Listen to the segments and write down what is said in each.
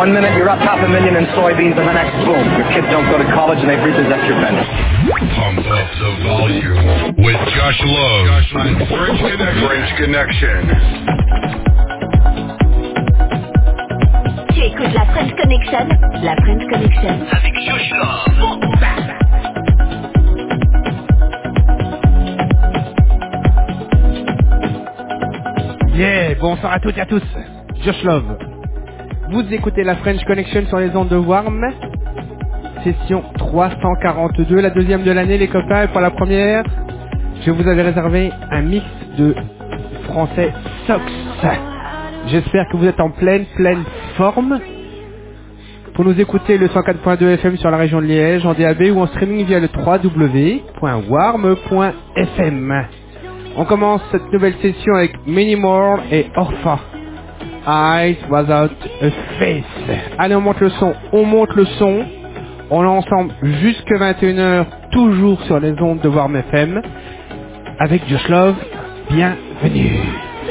One minute you're up $500,000 in soybeans, and the next, boom, your kids don't go to college and they've repossessed your fence. Pump up the volume with Josh Love on French Connection. Tu écoutes la French Connection. La French Connection. Avec Josh Love. Yeah, bonsoir à toutes et à tous. Josh Love. Vous écoutez la French Connection sur les ondes de Warm. Session 342, la deuxième de l'année, les copains. Et pour la première, je vous avais réservé un mix de français Sox. J'espère que vous êtes en pleine forme. Pour nous écouter, le 104.2 FM sur la région de Liège, en DAB ou en streaming via le www.warm.fm. On commence cette nouvelle session avec Many More et Orpha. Eyes Without a Face. Allez, on monte le son. On est ensemble jusque 21h, toujours sur les ondes de Warm FM. Avec Josh Love, bienvenue.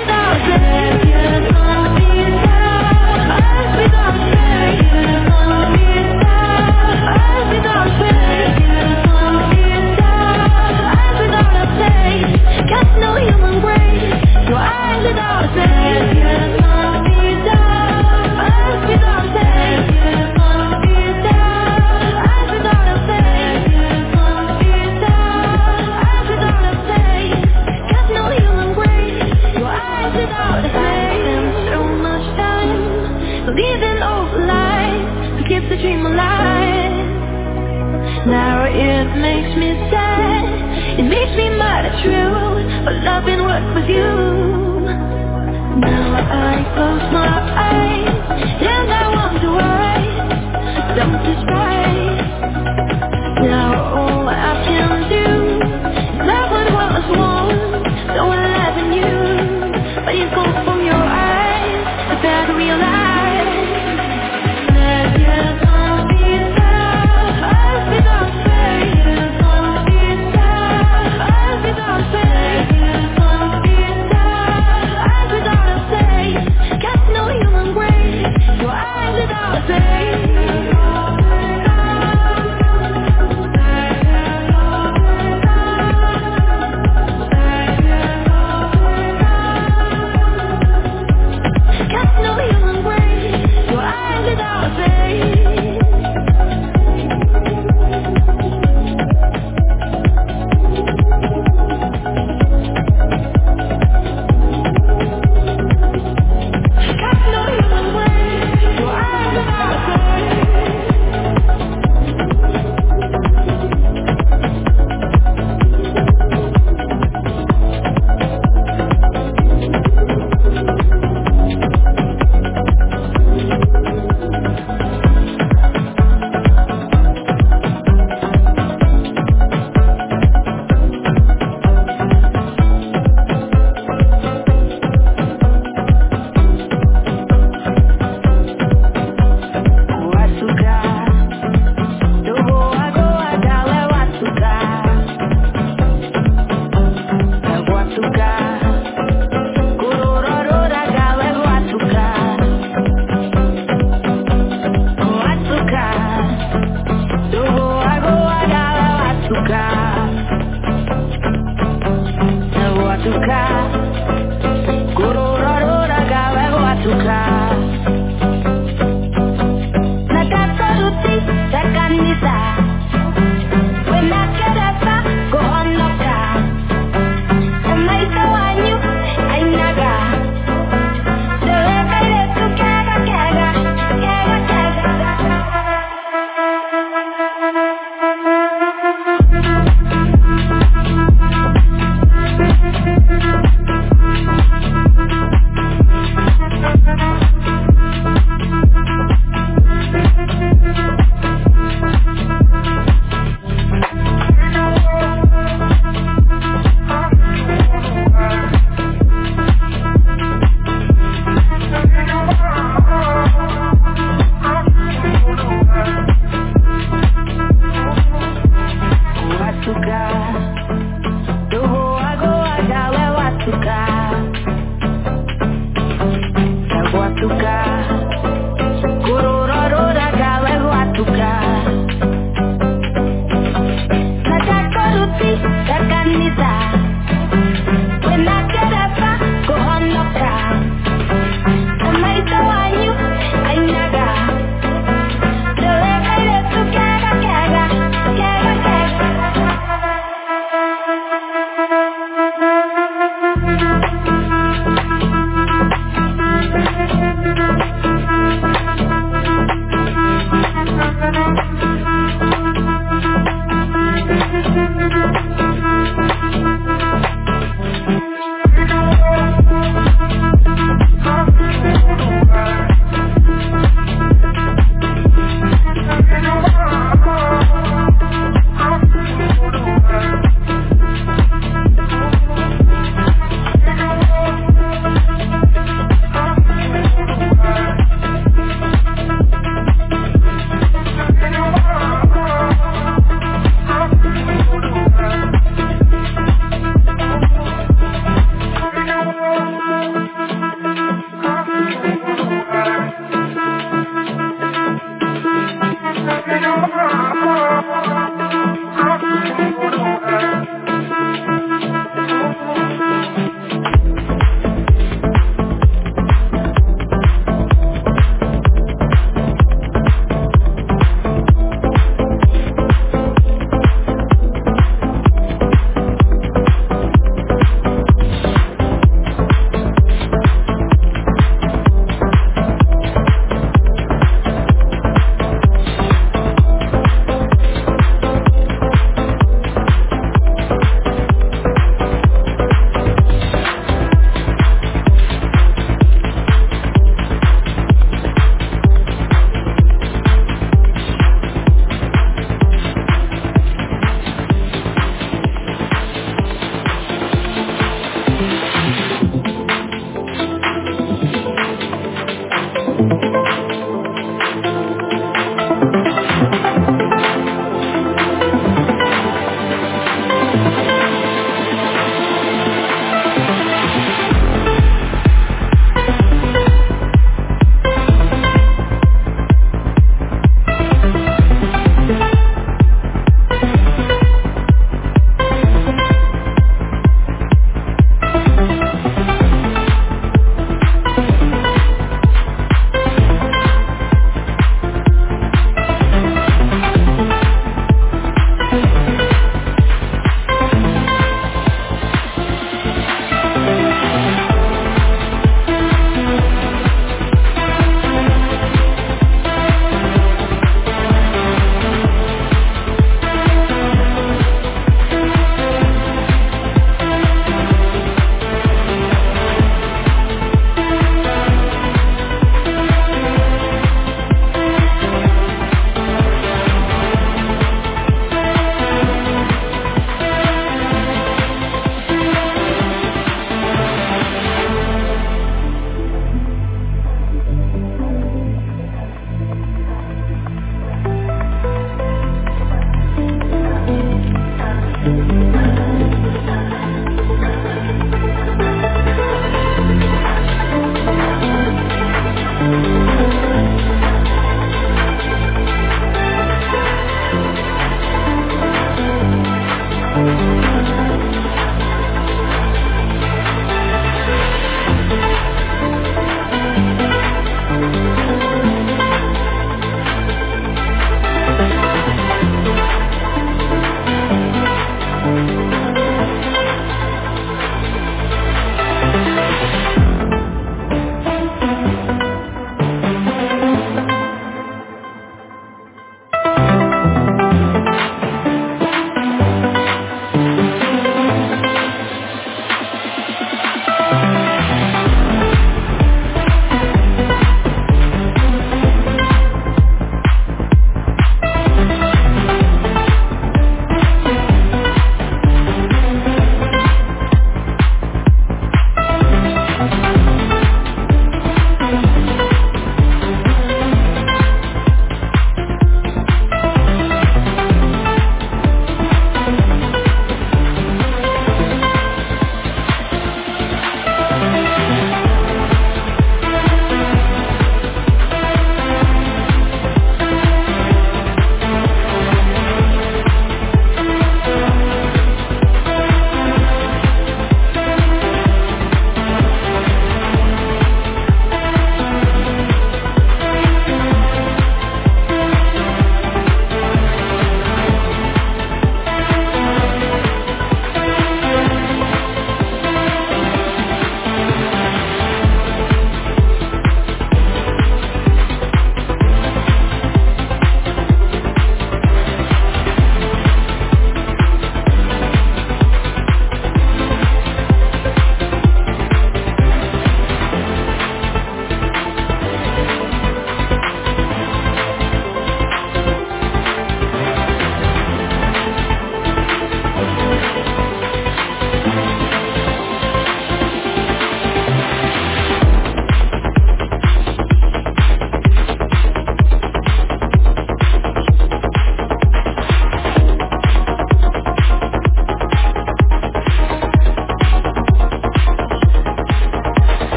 Now it makes me sad, it makes me mad at you for loving work with you. Now I close my eyes and I wonder why I don't despise. Now all I can do is love what was once so alive in you. But you go from your eyes, I better realize.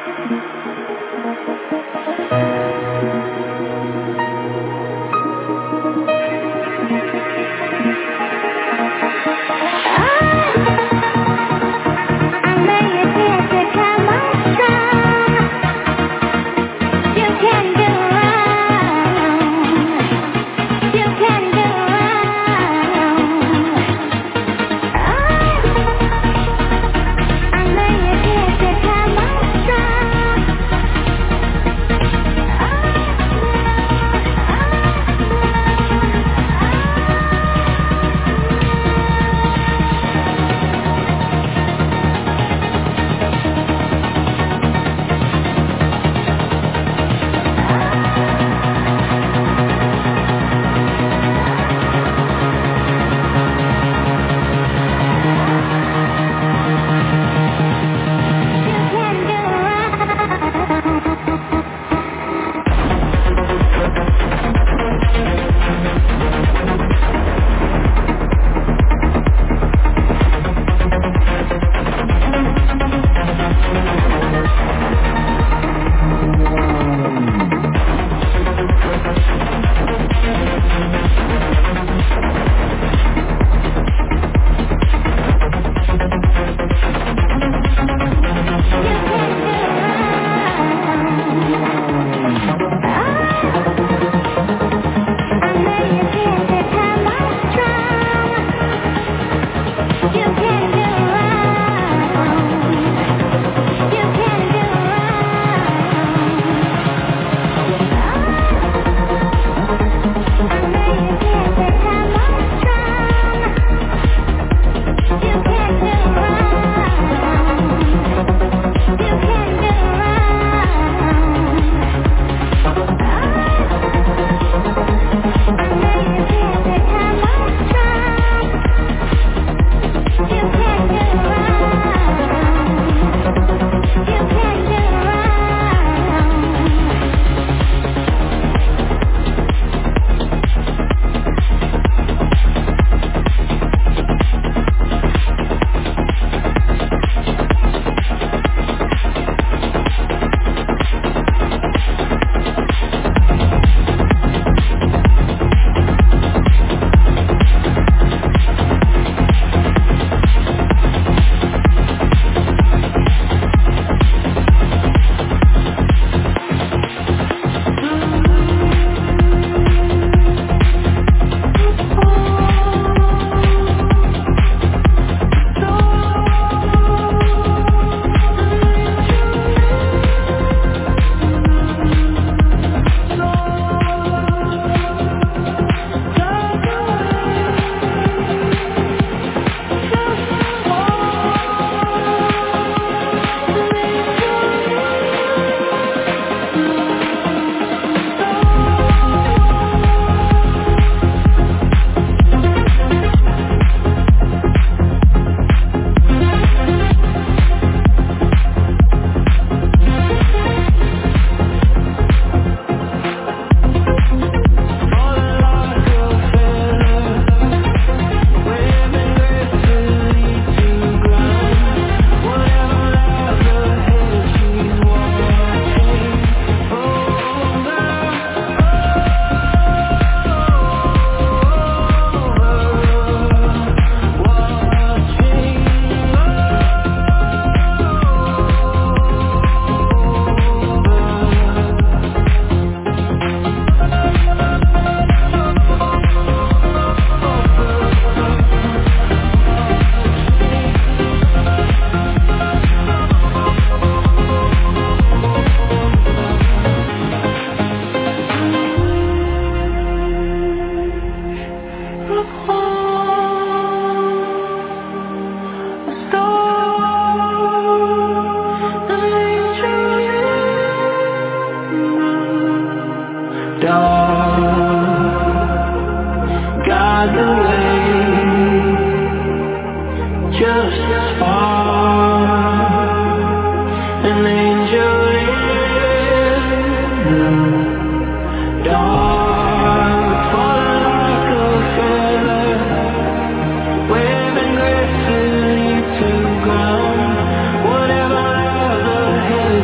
you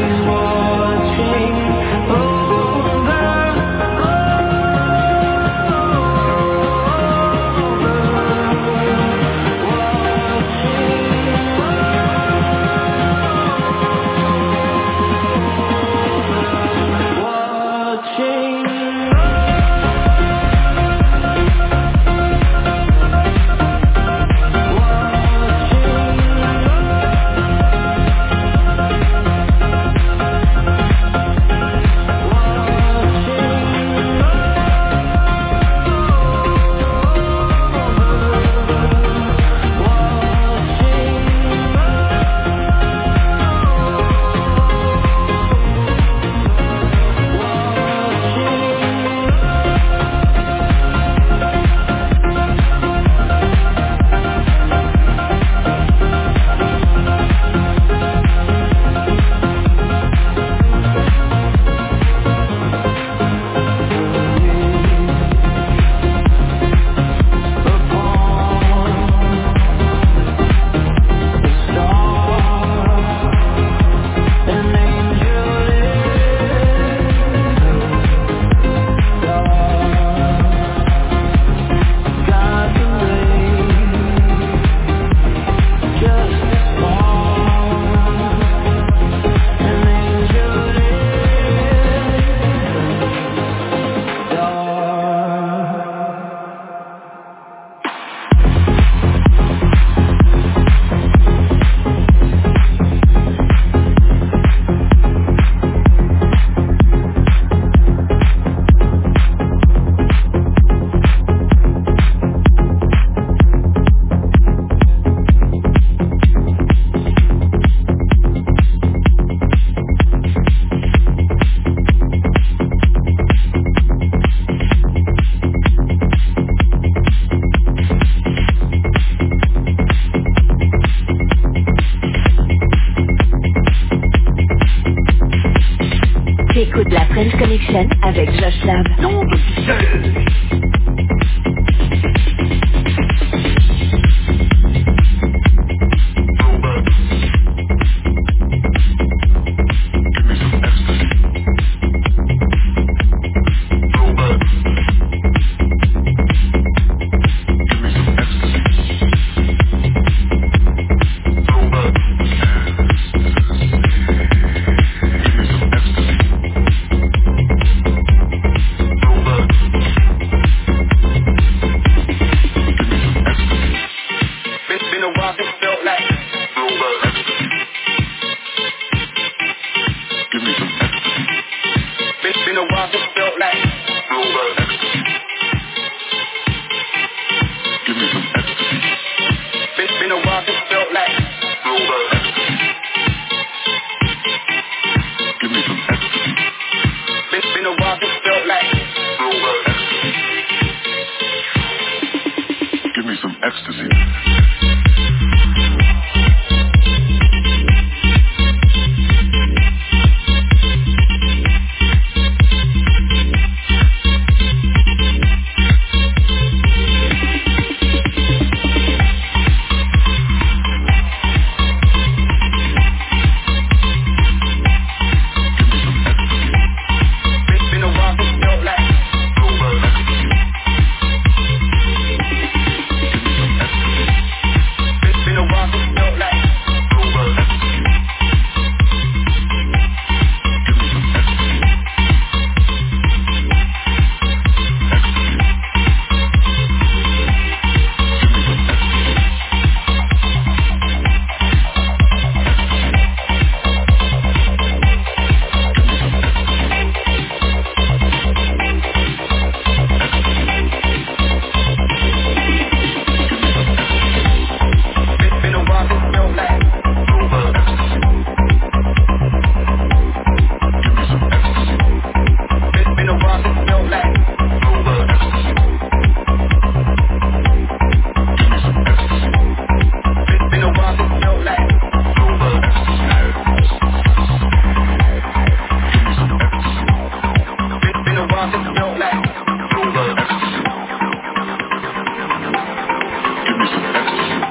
Écoute la French Connection avec Josh Lab. Non,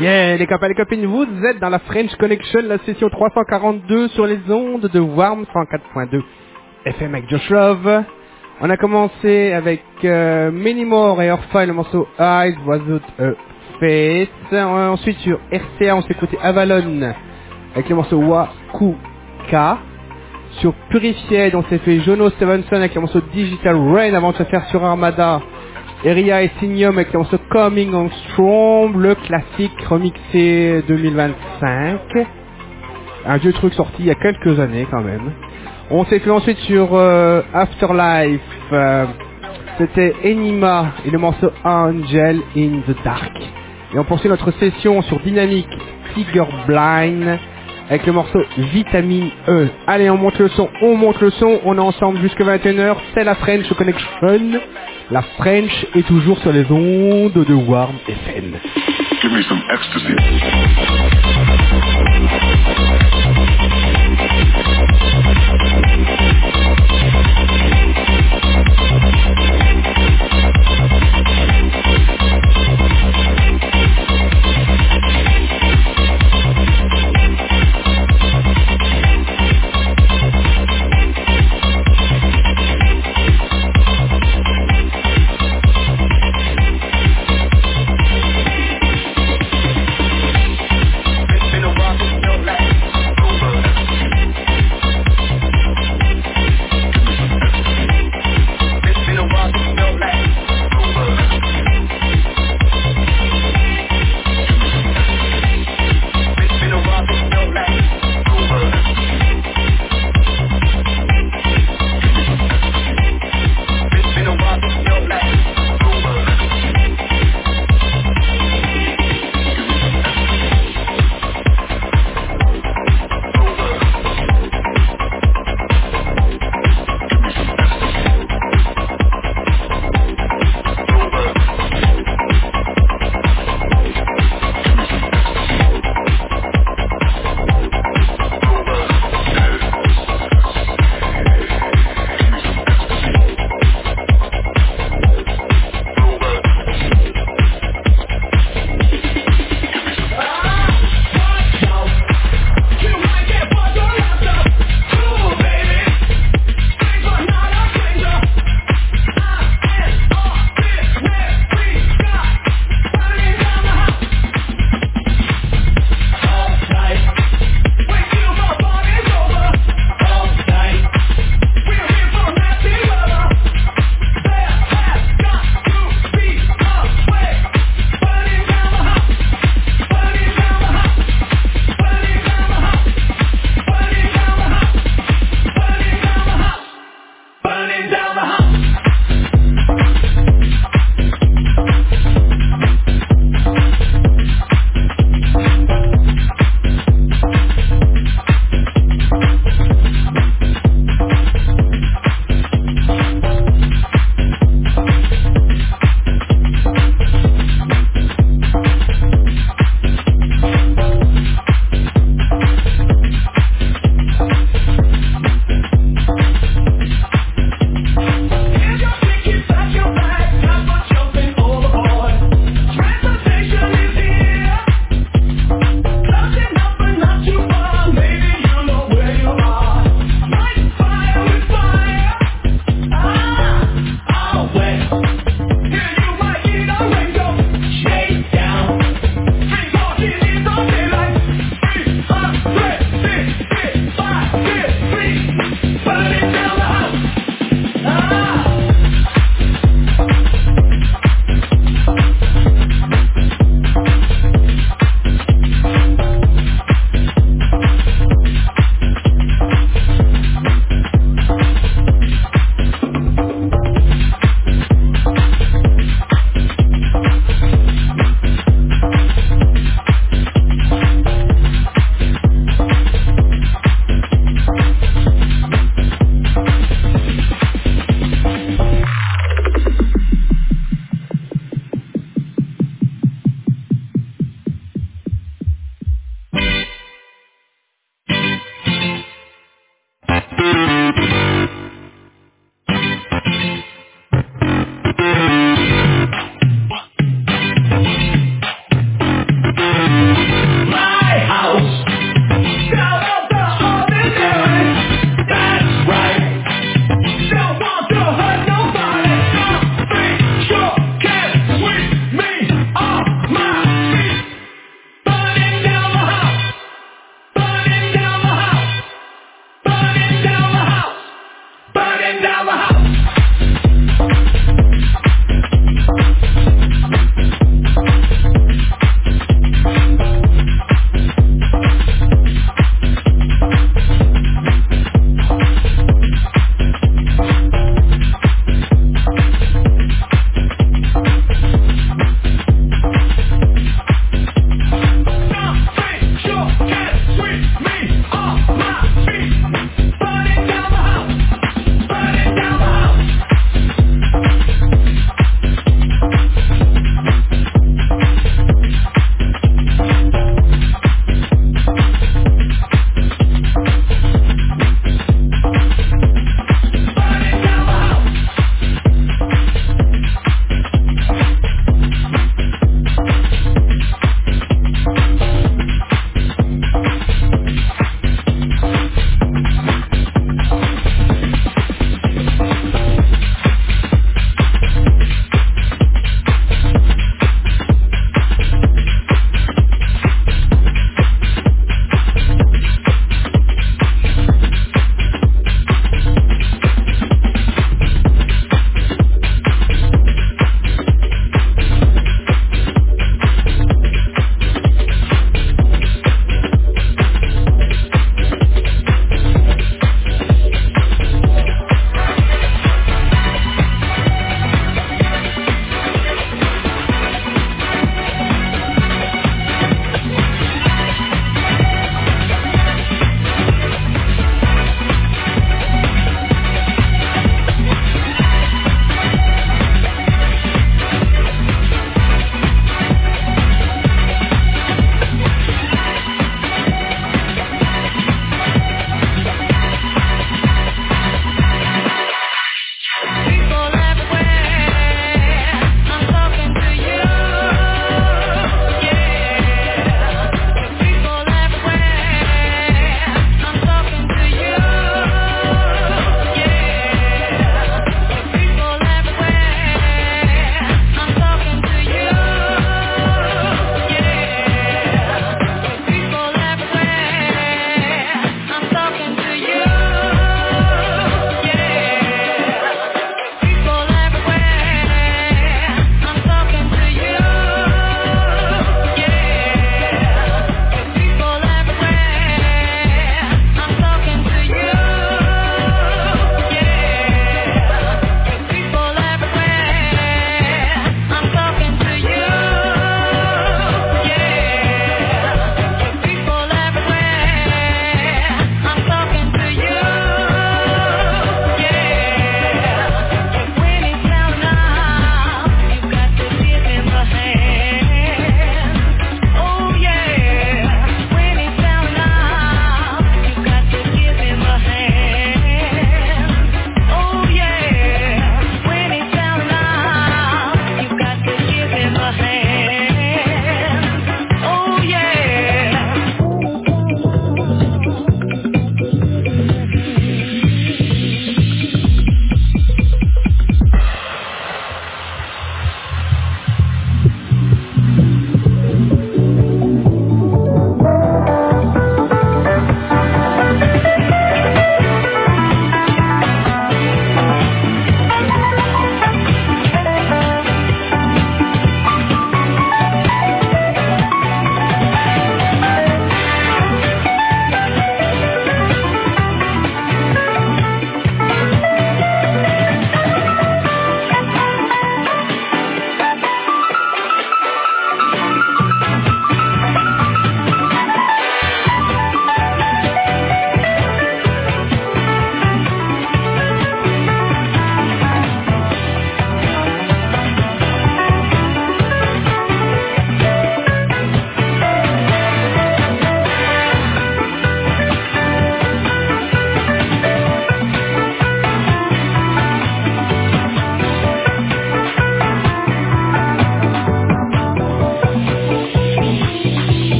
Yeah, les copains et les copines, vous êtes dans la French Connection, la session 342 sur les ondes de Warm 104.2 FM avec Josh Love. On a commencé avec Many More et Orpha, le morceau Eyes Was Out a Face. Ensuite sur RCA, on s'est écouté Avalon avec le morceau Wakuka. Sur Purified, on s'est fait Jono Stevenson avec le morceau Digital Rain avant de se faire sur Armada. Eria et Sinium avec le morceau Coming on Strong, le classique remixé 2025. Un vieux truc sorti il y a quelques années quand même. On s'est fait ensuite sur Afterlife, c'était Enima et le morceau Angel in the Dark. Et on poursuit notre session sur Dynamic Tiger Blind avec le morceau Vitamine E. Allez, on monte le son, on est ensemble jusqu'à 21h, c'est la French Connection. La French est toujours sur les ondes de Warm FM. Give me some ecstasy.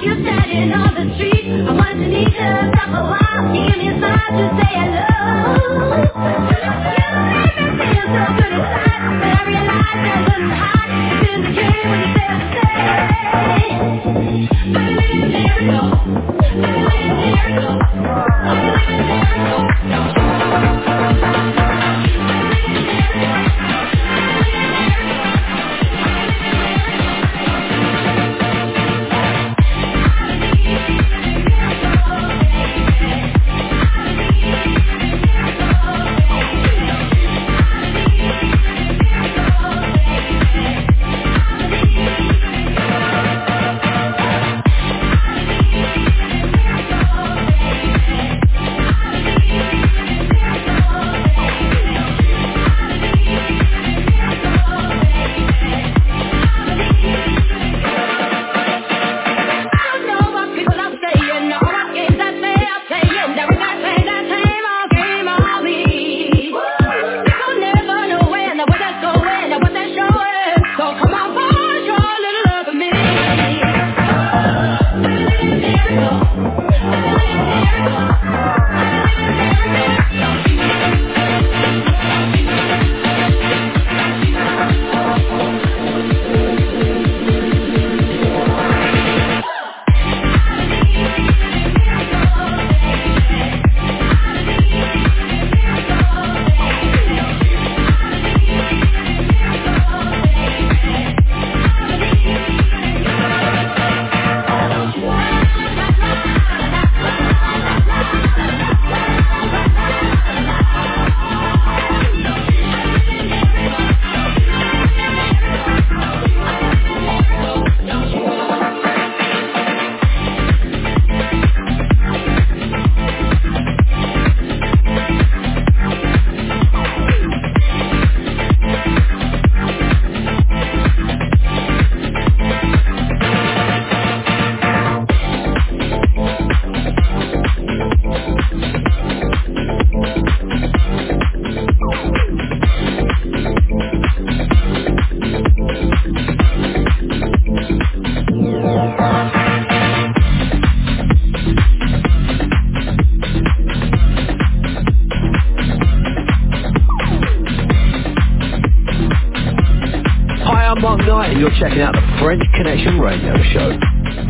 and you're checking out the French Connection Radio Show.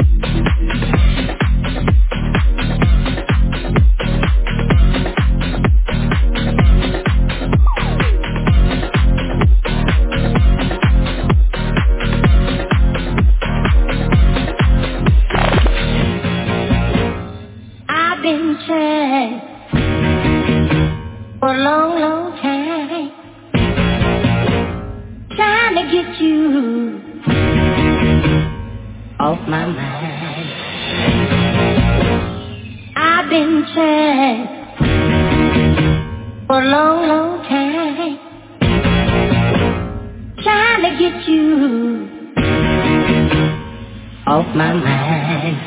I've been trying for a long, long time, trying to get you off my mind. I've been trying for a long, long time, trying to get you off my mind.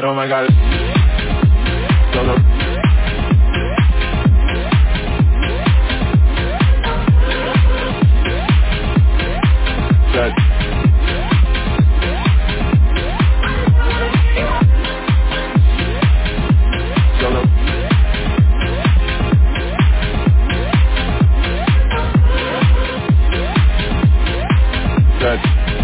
Oh my God. No, no. Good. No, no. Good.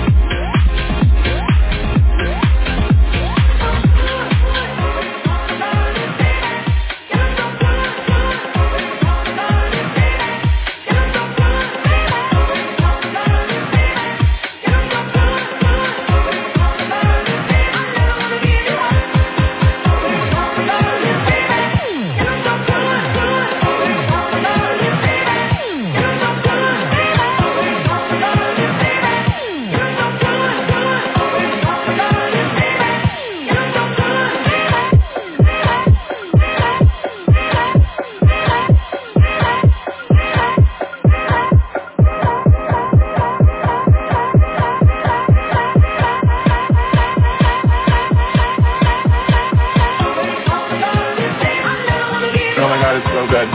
Oh my God, it's so good.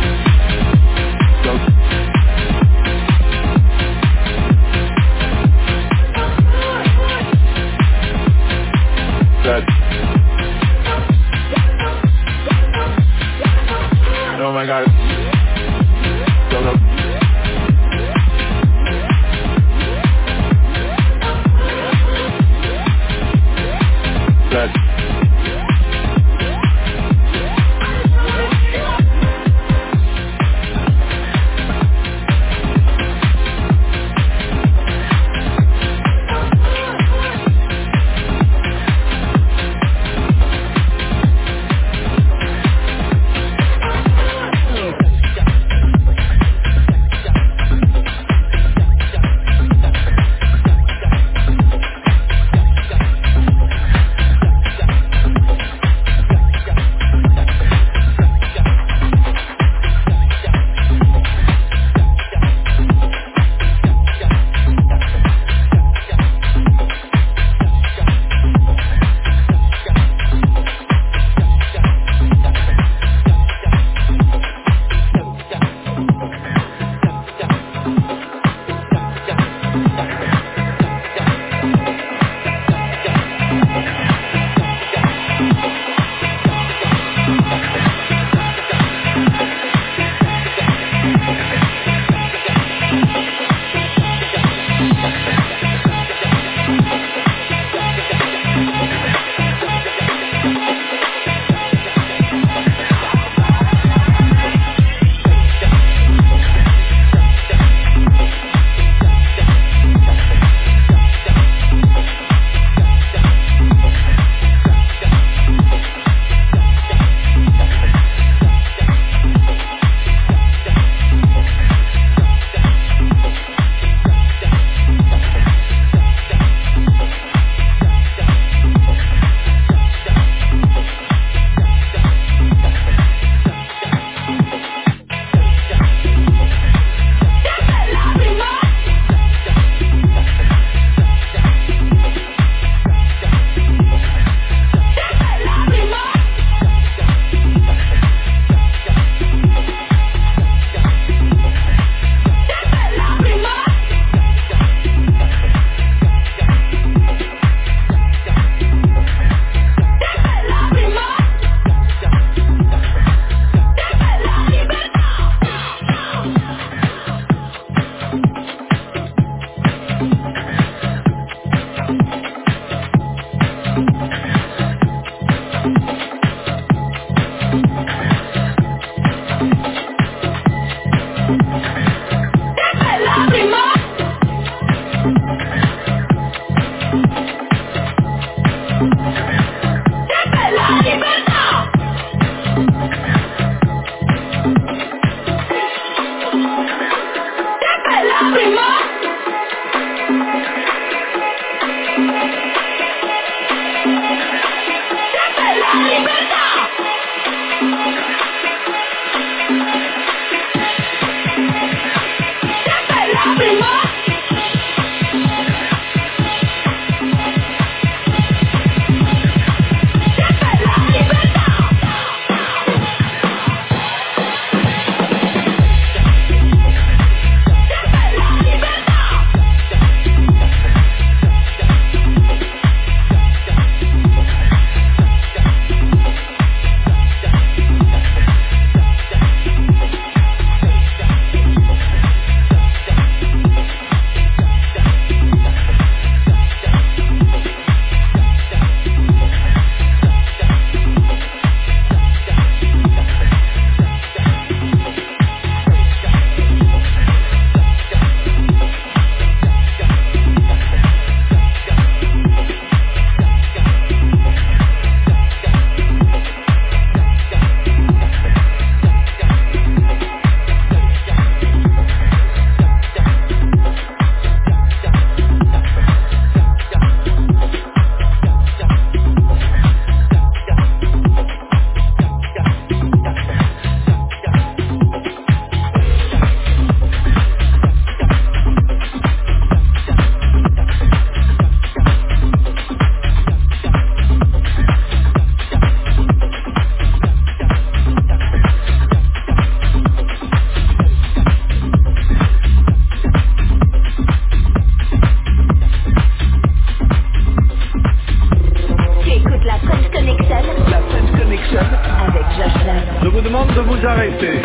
So good. Oh my God. So good. Good. French Connection. La French Connection. Avec Josh Love. Je vous demande de vous arrêter.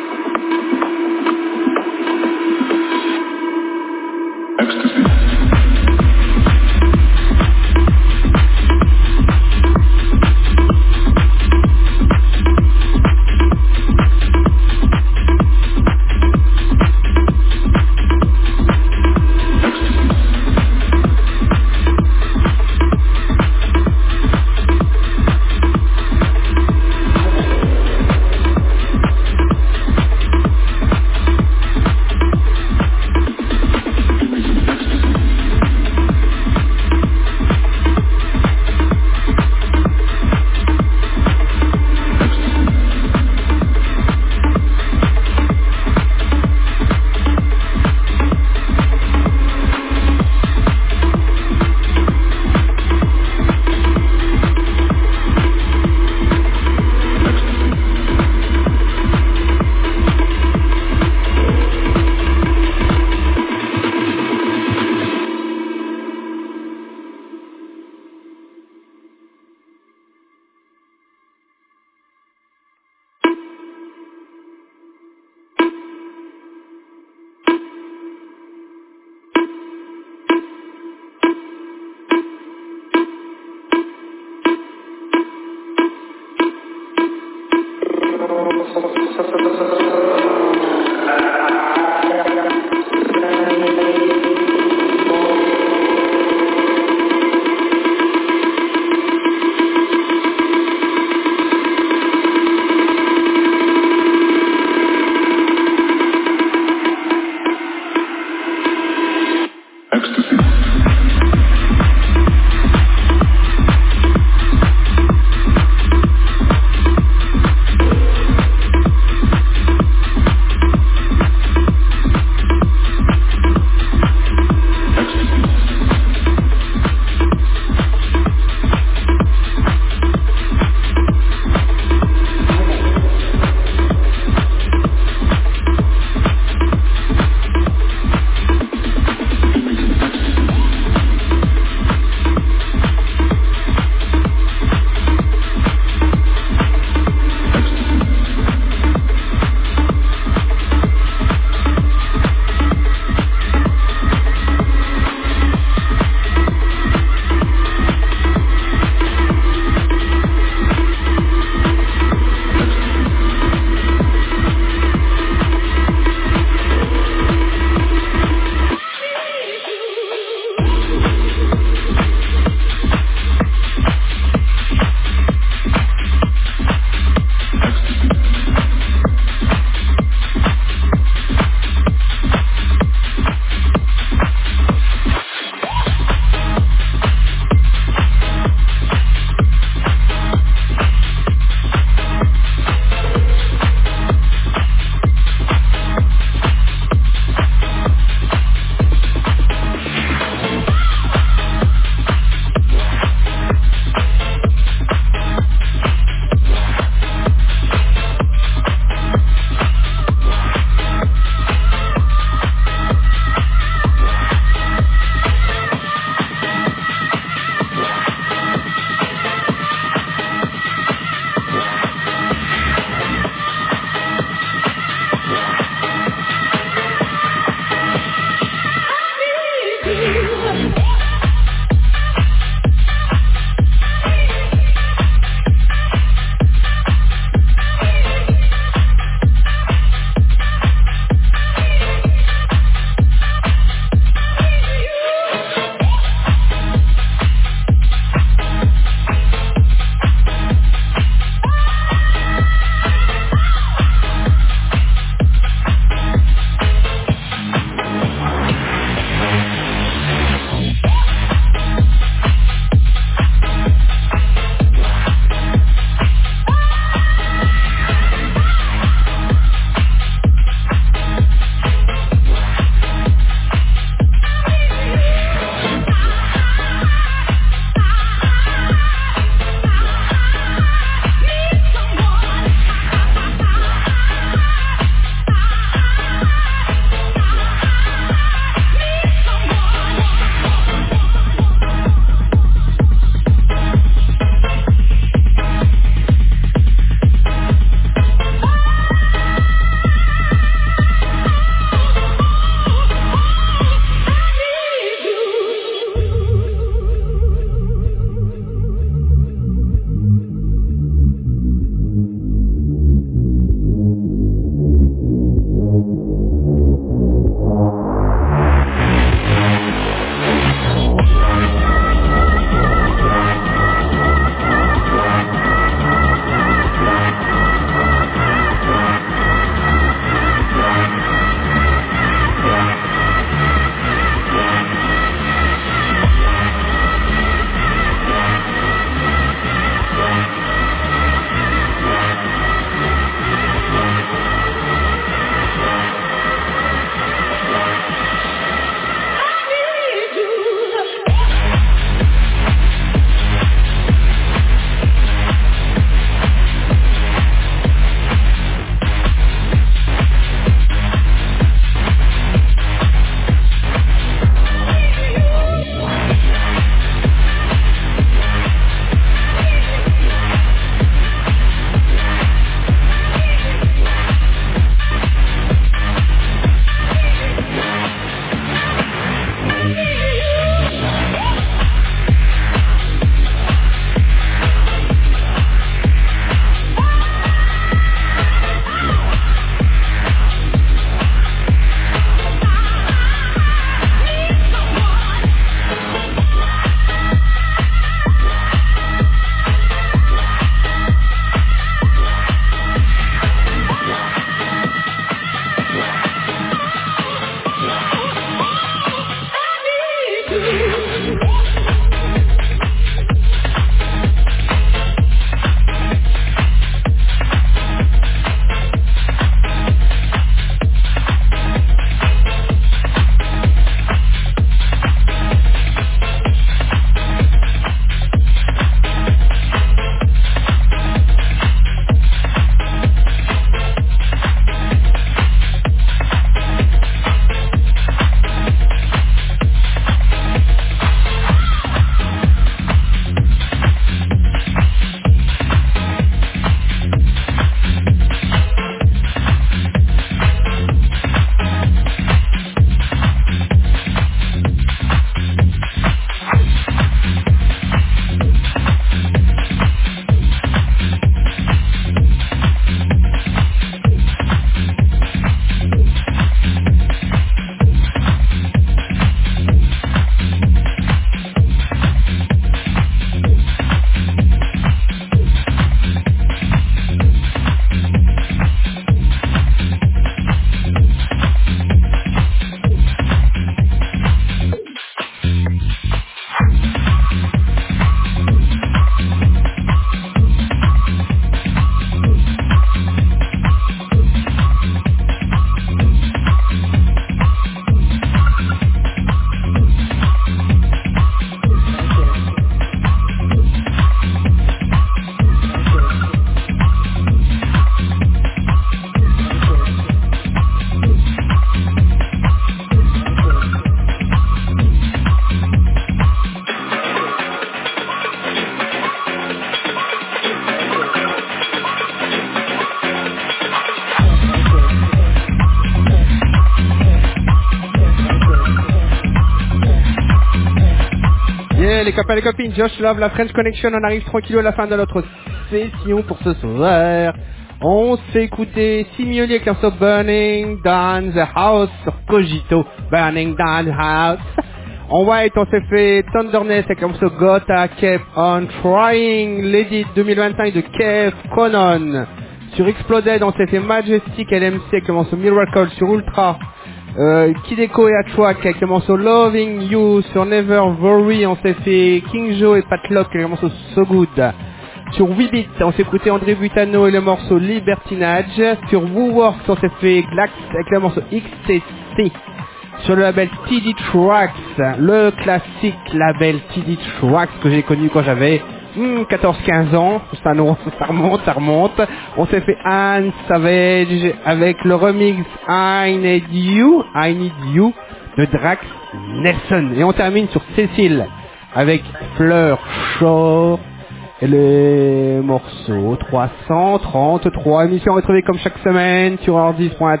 les copains et les copines, Josh Love, la French Connection, on arrive tranquillou à la fin de notre session pour ce soir. On s'est écouté Simioli avec leur Burning Down the House sur Cogito, Burning Down the House. En White, on s'est fait Thunderness avec leur morceau Gotta Keep On Trying, l'édit 2025 de Kev Conan. Sur Exploded, on s'est fait Majestic LMC avec le morceau Miracle sur Ultra. Kideko et Atchwak avec le morceau Loving You. Sur Never Worry, on s'est fait King Joe et Patlock avec le morceau So Good. Sur Weebit, on s'est écouté André Butano et le morceau Libertinage. Sur Wooworks, on s'est fait Glax avec le morceau XTC. Sur le label TD Tracks, le classique label TD Tracks que j'ai connu quand j'avais 14-15 ans, ça remonte. On s'est fait Anne Savage avec le remix I Need You de Drax Nelson. Et on termine sur Cécile avec Fleur Shore et le morceau 333. Émission retrouvée comme chaque semaine sur ordis.at,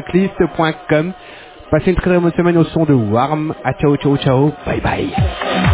miluntracklist.com. Passez une très bonne semaine au son de Warm. À ciao, bye bye.